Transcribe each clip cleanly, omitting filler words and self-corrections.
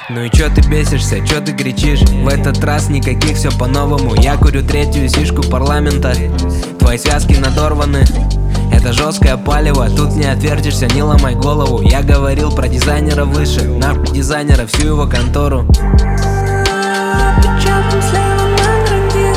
Ну и чё ты бесишься, чё ты кричишь? В этот раз никаких, все по-новому. Я курю третью сишку парламента. Твои связки надорваны. Это жесткое палево, тут не отвертишься, не ломай голову. Я говорил про дизайнера выше, на дизайнера всю его контору. Отпечатком слева на груди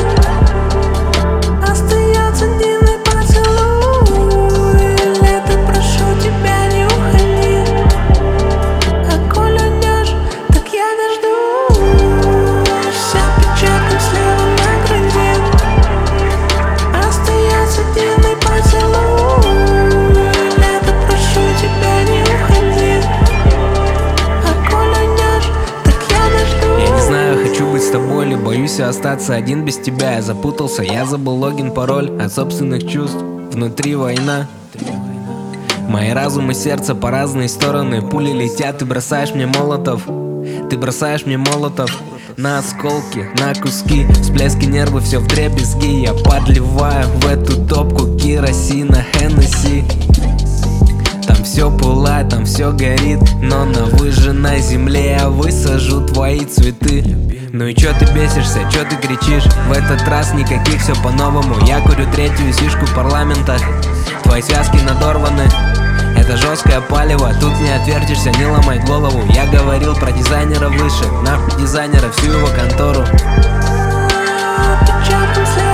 остается длинный поцелуй. Лето, прошу тебя, не уходи. А коль уйдешь, так я дождусь. Отпечатком слева на груди остается длинный поцелуй. Лето, прошу тебя, не уходи. А коль уйдешь, так я дождусь. Я не знаю, хочу быть с тобой или боюсь остаться один без тебя. Я запутался, я забыл логин, пароль от собственных чувств. Внутри война. Мои разум и сердце по разные стороны. Пули летят, ты бросаешь мне молотов. Ты бросаешь мне молотов на осколки, на куски. Всплески нервы, все вдребезги. Я подливаю в эту топку керосина, Хеннесси. Там все пылает, там все горит, но на выжженной земле я высажу твои цветы. Ну и чё ты бесишься, чё ты кричишь? В этот раз никаких, все по-новому. Я курю третью сишку парламента. Твои связки надорваны. Это жесткое палево, тут не отвертишься, не ломай голову. Я говорил про дизайнера выше, на дизайнера всю его контору. Отпечатком слева